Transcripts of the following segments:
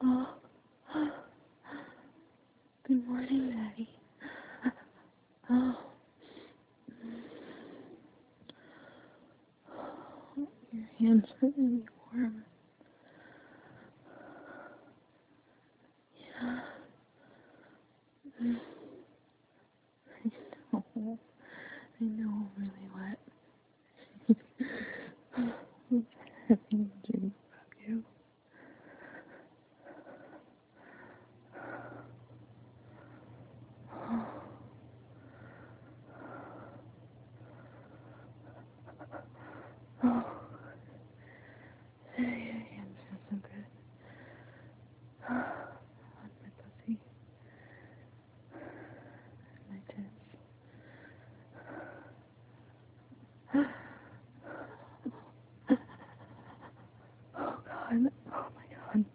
Oh, good morning, Daddy. Oh, your hands are really warm. Yeah. I know I'm really wet. I'm having a dream about you. Oh, your hands feel so good. On my pussy, my tits. Oh God, oh my God.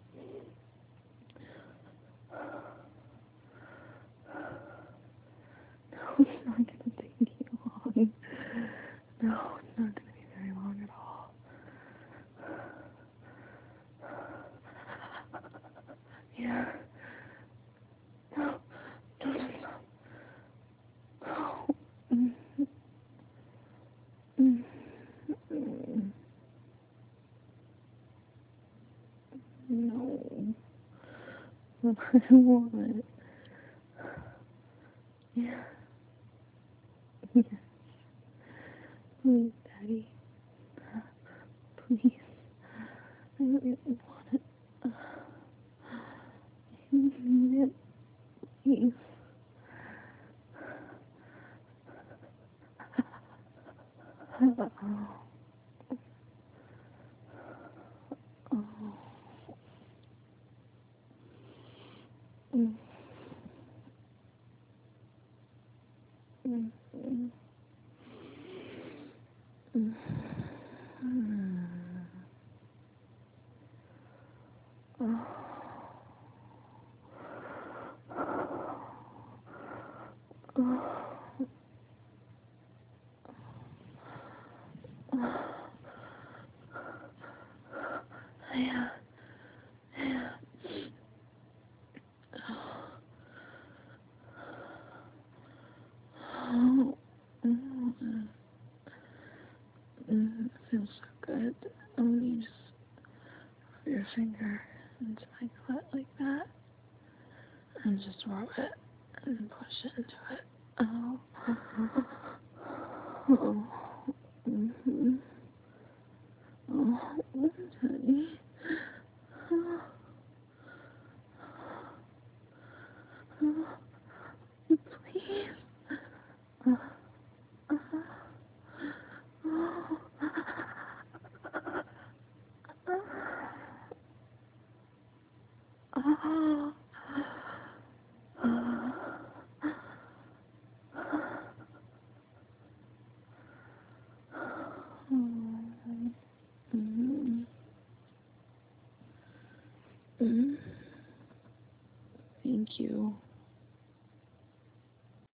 No, it's not gonna take you long. No, it's not gonna be very long at all. Yeah. No, no, no, no. Oh. Mm, mm, mm. No. I want it. Yeah. Yes. Please, Daddy. Please. I really want it. I need it. Please. Oh. Oh. Mm, mm, mm, mm. Oh. Oh. Yeah. Yeah. Oh. Mm, it feels so good. You just rub your finger into my clit like that and just rub it and push it into it. Oh. Oh. Mm-hmm. Oh, honey. Oh, oh, please. Oh, oh, oh, oh, mm, mm. Thank you.